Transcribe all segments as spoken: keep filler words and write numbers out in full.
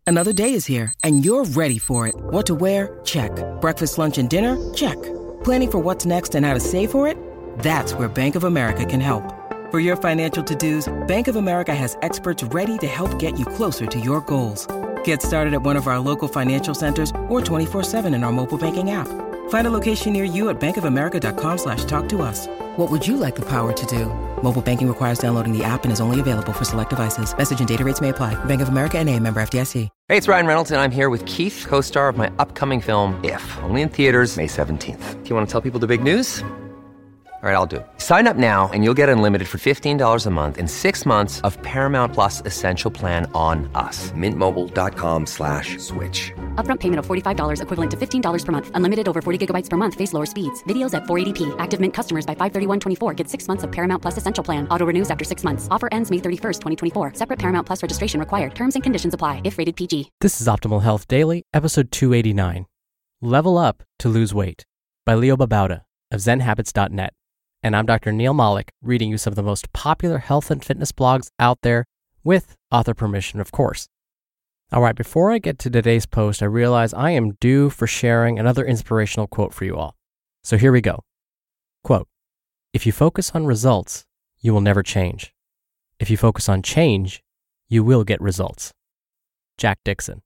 Another day is here, and you're ready for it. What to wear? Check. Breakfast, lunch, and dinner? Check. Planning for what's next and how to save for it? That's where Bank of America can help. For your financial to-dos, Bank of America has experts ready to help get you closer to your goals. Get started at one of our local financial centers or twenty-four seven in our mobile banking app. Find a location near you at bankofamerica.com slash talk to us. What would you like the power to do? Mobile banking requires downloading the app and is only available for select devices. Message and data rates may apply. Bank of America N A, member F D I C. Hey, it's Ryan Reynolds, and I'm here with Keith, co-star of my upcoming film, If, only in theaters May seventeenth. Do you want to tell people the big news? All right, I'll do it. Sign up now and you'll get unlimited for fifteen dollars a month and six months of Paramount Plus Essential Plan on us. Mint Mobile dot com slash switch. Upfront payment of forty-five dollars equivalent to fifteen dollars per month. Unlimited over forty gigabytes per month. Face lower speeds. Videos at four eighty p. Active Mint customers by five thirty-one twenty-four get six months of Paramount Plus Essential Plan. Auto renews after six months. Offer ends May thirty-first, twenty twenty-four. Separate Paramount Plus registration required. Terms and conditions apply if rated P G. This is Optimal Health Daily, episode two eighty-nine. Level Up to Lose Weight by Leo Babauta of zen habits dot net. And I'm Doctor Neil Malik, reading you some of the most popular health and fitness blogs out there, with author permission, of course. All right, before I get to today's post, I realize I am due for sharing another inspirational quote for you all. So here we go. Quote, "If you focus on results, you will never change. If you focus on change, you will get results." Jack Dixon.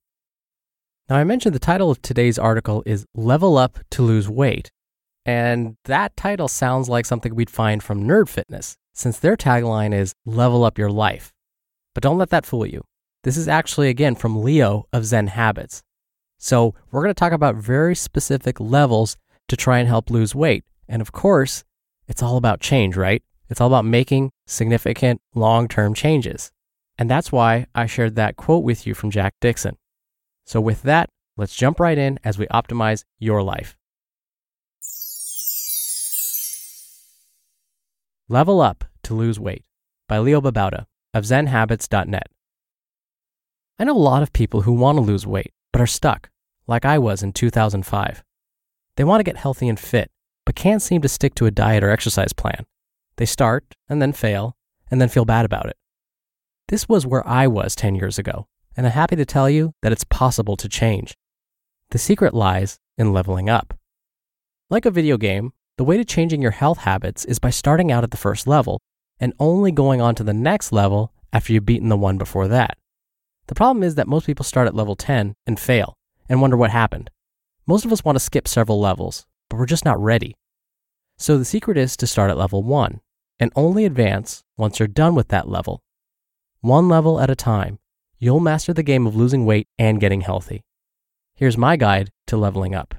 Now, I mentioned the title of today's article is Level Up to Lose Weight. And that title sounds like something we'd find from Nerd Fitness, since their tagline is Level Up Your Life. But don't let that fool you. This is actually, again, from Leo of Zen Habits. So we're going to talk about very specific levels to try and help lose weight. And of course, it's all about change, right? It's all about making significant long-term changes. And that's why I shared that quote with you from Jack Dixon. So with that, let's jump right in as we optimize your life. Level Up to Lose Weight by Leo Babauta of zen habits dot net. I know a lot of people who want to lose weight, but are stuck, like I was in two thousand five. They want to get healthy and fit, but can't seem to stick to a diet or exercise plan. They start and then fail, and then feel bad about it. This was where I was ten years ago, and I'm happy to tell you that it's possible to change. The secret lies in leveling up. Like a video game, the way to changing your health habits is by starting out at the first level and only going on to the next level after you've beaten the one before that. The problem is that most people start at level ten and fail and wonder what happened. Most of us want to skip several levels, but we're just not ready. So the secret is to start at level one and only advance once you're done with that level. One level at a time, you'll master the game of losing weight and getting healthy. Here's my guide to leveling up.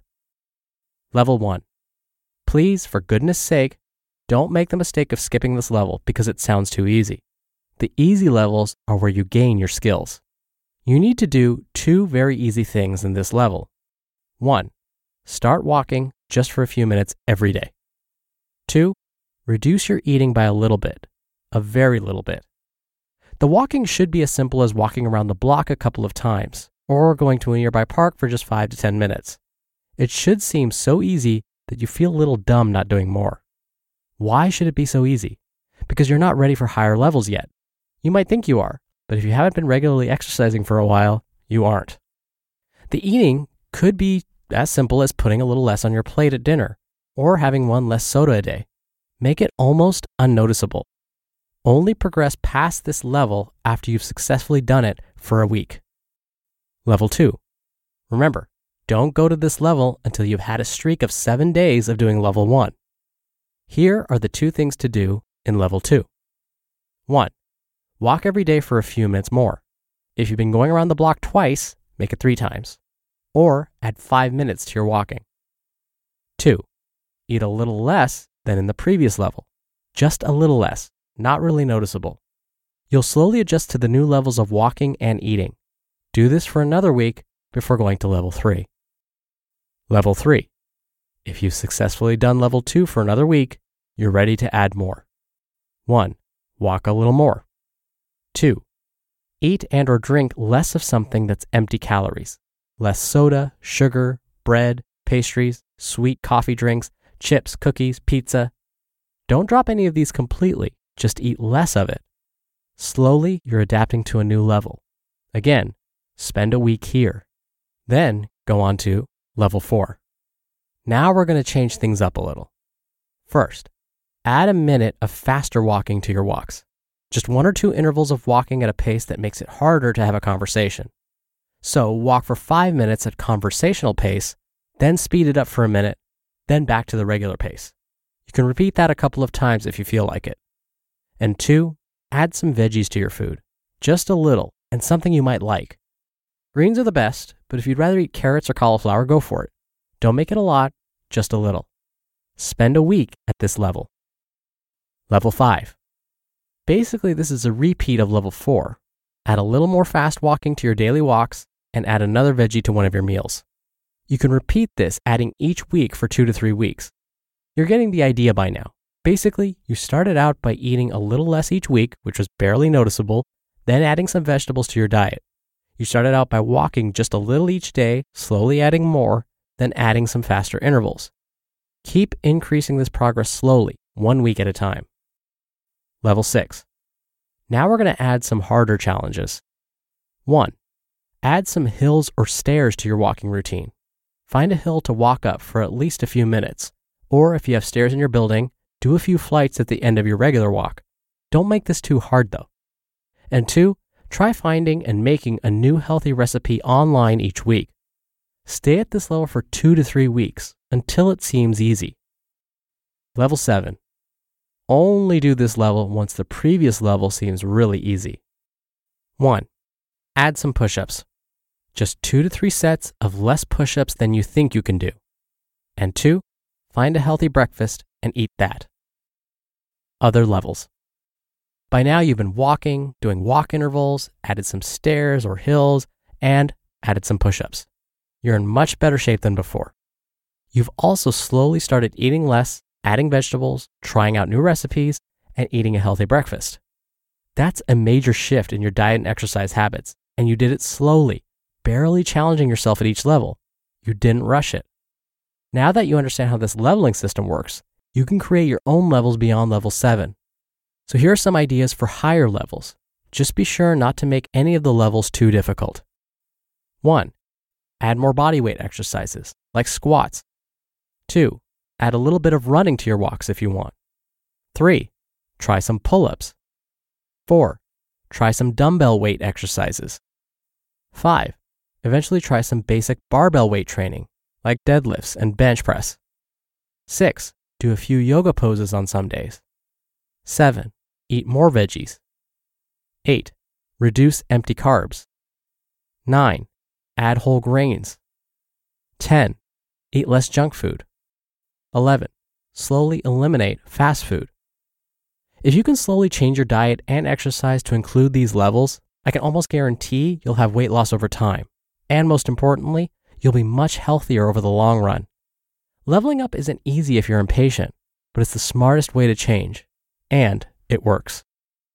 Level one. Please, for goodness sake, don't make the mistake of skipping this level because it sounds too easy. The easy levels are where you gain your skills. You need to do two very easy things in this level. One, start walking just for a few minutes every day. Two, reduce your eating by a little bit, a very little bit. The walking should be as simple as walking around the block a couple of times or going to a nearby park for just five to ten minutes. It should seem so easy that you feel a little dumb not doing more. Why should it be so easy? Because you're not ready for higher levels yet. You might think you are, but if you haven't been regularly exercising for a while, you aren't. The eating could be as simple as putting a little less on your plate at dinner or having one less soda a day. Make it almost unnoticeable. Only progress past this level after you've successfully done it for a week. Level two. Remember, don't go to this level until you've had a streak of seven days of doing level one. Here are the two things to do in level two. One, walk every day for a few minutes more. If you've been going around the block twice, make it three times. Or add five minutes to your walking. Two, eat a little less than in the previous level. Just a little less, not really noticeable. You'll slowly adjust to the new levels of walking and eating. Do this for another week before going to level three. Level three. If you've successfully done level two for another week, you're ready to add more. One, walk a little more. Two, eat and or drink less of something that's empty calories. Less soda, sugar, bread, pastries, sweet coffee drinks, chips, cookies, pizza. Don't drop any of these completely, just eat less of it. Slowly, you're adapting to a new level. Again, spend a week here. Then go on to level four. Now we're going to change things up a little. First, add a minute of faster walking to your walks. Just one or two intervals of walking at a pace that makes it harder to have a conversation. So walk for five minutes at conversational pace, then speed it up for a minute, then back to the regular pace. You can repeat that a couple of times if you feel like it. And two, add some veggies to your food. Just a little, and something you might like. Greens are the best, but if you'd rather eat carrots or cauliflower, go for it. Don't make it a lot, just a little. Spend a week at this level. Level five. Basically, this is a repeat of level four. Add a little more fast walking to your daily walks and add another veggie to one of your meals. You can repeat this, adding each week for two to three weeks. You're getting the idea by now. Basically, you started out by eating a little less each week, which was barely noticeable, then adding some vegetables to your diet. You started out by walking just a little each day, slowly adding more, then adding some faster intervals. Keep increasing this progress slowly, one week at a time. Level six. Now we're going to add some harder challenges. One, add some hills or stairs to your walking routine. Find a hill to walk up for at least a few minutes, or if you have stairs in your building, do a few flights at the end of your regular walk. Don't make this too hard though. And two, try finding and making a new healthy recipe online each week. Stay at this level for two to three weeks until it seems easy. Level seven. Only do this level once the previous level seems really easy. One, add some push-ups. Just two to three sets of less push-ups than you think you can do. And two, find a healthy breakfast and eat that. Other levels. By now you've been walking, doing walk intervals, added some stairs or hills, and added some push-ups. You're in much better shape than before. You've also slowly started eating less, adding vegetables, trying out new recipes, and eating a healthy breakfast. That's a major shift in your diet and exercise habits, and you did it slowly, barely challenging yourself at each level. You didn't rush it. Now that you understand how this leveling system works, you can create your own levels beyond level seven. So here are some ideas for higher levels. Just be sure not to make any of the levels too difficult. One, add more bodyweight exercises, like squats. Two, add a little bit of running to your walks if you want. Three, try some pull-ups. Four, try some dumbbell weight exercises. Five, eventually try some basic barbell weight training, like deadlifts and bench press. Six, do a few yoga poses on some days. Seven, eat more veggies. Eight, reduce empty carbs. Nine, add whole grains. Ten, eat less junk food. Eleven, slowly eliminate fast food. If you can slowly change your diet and exercise to include these levels, I can almost guarantee you'll have weight loss over time. And most importantly, you'll be much healthier over the long run. Leveling up isn't easy if you're impatient, but it's the smartest way to change. And it works.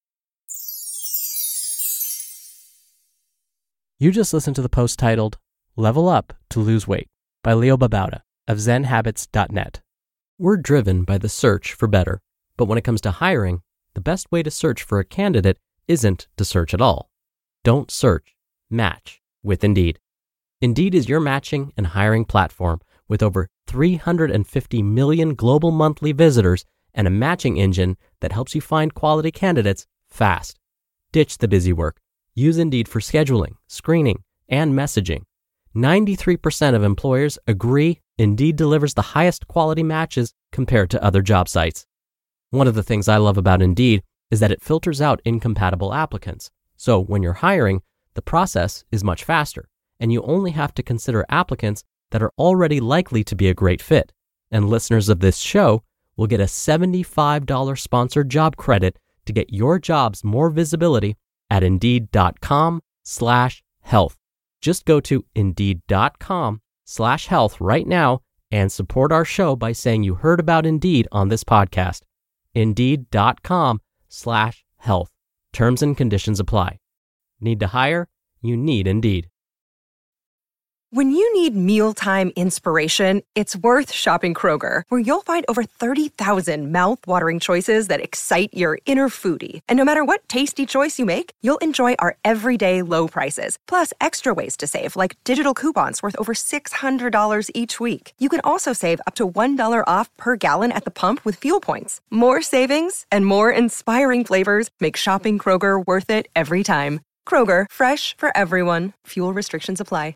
You just listened to the post titled, Level Up to Lose Weight by Leo Babauta of zen habits dot net. We're driven by the search for better, but when it comes to hiring, the best way to search for a candidate isn't to search at all. Don't search, match with Indeed. Indeed is your matching and hiring platform with over three hundred fifty million global monthly visitors and a matching engine that helps you find quality candidates fast. Ditch the busy work. Use Indeed for scheduling, screening, and messaging. ninety-three percent of employers agree Indeed delivers the highest quality matches compared to other job sites. One of the things I love about Indeed is that it filters out incompatible applicants. So when you're hiring, the process is much faster, and you only have to consider applicants that are already likely to be a great fit. And listeners of this show will get a seventy-five dollars sponsored job credit to get your jobs more visibility at Indeed.com slash health. Just go to Indeed.com slash health right now and support our show by saying you heard about Indeed on this podcast. Indeed.com slash health. Terms and conditions apply. Need to hire? You need Indeed. When you need mealtime inspiration, it's worth shopping Kroger, where you'll find over thirty thousand mouth-watering choices that excite your inner foodie. And no matter what tasty choice you make, you'll enjoy our everyday low prices, plus extra ways to save, like digital coupons worth over six hundred dollars each week. You can also save up to one dollar off per gallon at the pump with fuel points. More savings and more inspiring flavors make shopping Kroger worth it every time. Kroger, fresh for everyone. Fuel restrictions apply.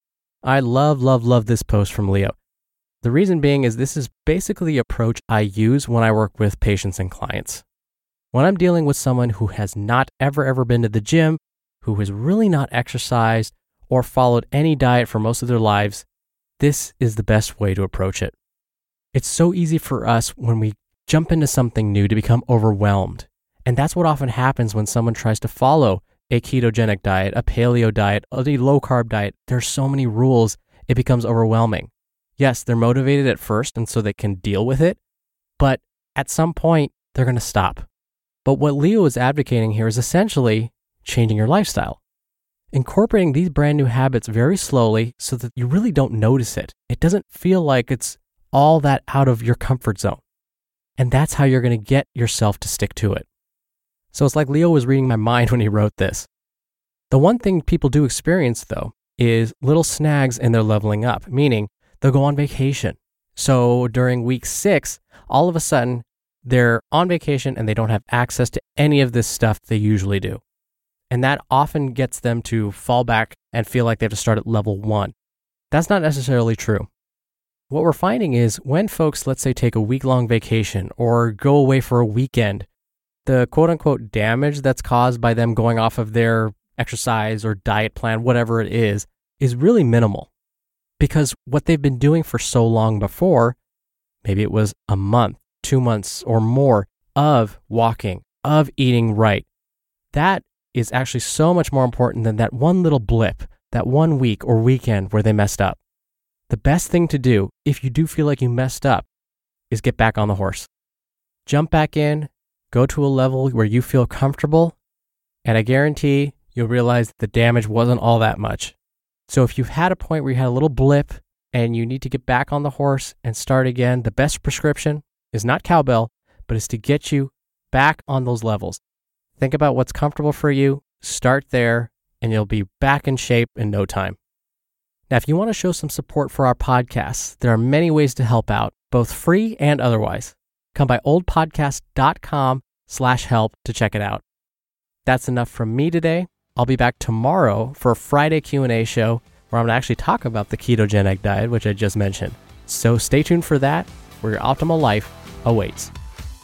I love, love, love this post from Leo. The reason being is this is basically the approach I use when I work with patients and clients. When I'm dealing with someone who has not ever, ever been to the gym, who has really not exercised or followed any diet for most of their lives, this is the best way to approach it. It's so easy for us when we jump into something new to become overwhelmed. And that's what often happens when someone tries to follow a ketogenic diet, a paleo diet, a low-carb diet. There's so many rules, it becomes overwhelming. Yes, they're motivated at first, and so they can deal with it, but at some point, they're going to stop. But what Leo is advocating here is essentially changing your lifestyle. Incorporating these brand new habits very slowly so that you really don't notice it. It doesn't feel like it's all that out of your comfort zone. And that's how you're going to get yourself to stick to it. So it's like Leo was reading my mind when he wrote this. The one thing people do experience, though, is little snags in their leveling up, meaning they'll go on vacation. So during week six, all of a sudden, they're on vacation and they don't have access to any of this stuff they usually do. And that often gets them to fall back and feel like they have to start at level one. That's not necessarily true. What we're finding is when folks, let's say, take a week-long vacation or go away for a weekend, the quote-unquote damage that's caused by them going off of their exercise or diet plan, whatever it is, is really minimal. Because what they've been doing for so long before, maybe it was a month, two months or more of walking, of eating right, that is actually so much more important than that one little blip, that one week or weekend where they messed up. The best thing to do, if you do feel like you messed up, is get back on the horse. Jump back in, go to a level where you feel comfortable, and I guarantee you'll realize that the damage wasn't all that much. So if you've had a point where you had a little blip and you need to get back on the horse and start again, the best prescription is not cowbell, but is to get you back on those levels. Think about what's comfortable for you, start there, and you'll be back in shape in no time. Now, if you want to show some support for our podcasts, there are many ways to help out, both free and otherwise. Come by oldpodcast.com slash help to check it out. That's enough from me today. I'll be back tomorrow for a Friday Q and A show where I'm going to actually talk about the ketogenic diet, which I just mentioned. So stay tuned for that, where your optimal life awaits.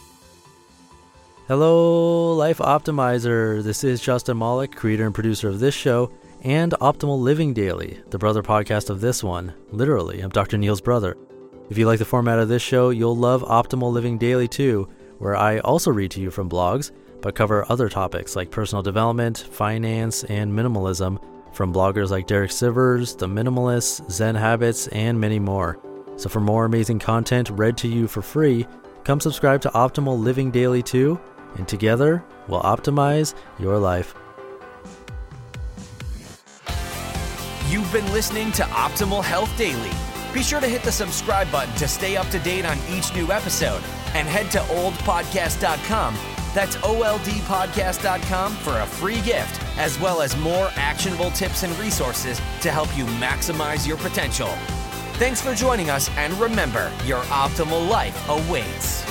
Hello, Life Optimizer. This is Justin Malik, creator and producer of this show and Optimal Living Daily, the brother podcast of this one. Literally, I'm Doctor Neil's brother. If you like the format of this show, you'll love Optimal Living Daily too, where I also read to you from blogs, but cover other topics like personal development, finance, and minimalism from bloggers like Derek Sivers, The Minimalists, Zen Habits, and many more. So for more amazing content read to you for free, come subscribe to Optimal Living Daily too, and together we'll optimize your life. You've been listening to Optimal Health Daily. Be sure to hit the subscribe button to stay up to date on each new episode, and head to old podcast dot com. That's O L D podcast dot com for a free gift, as well as more actionable tips and resources to help you maximize your potential. Thanks for joining us, and remember, your optimal life awaits.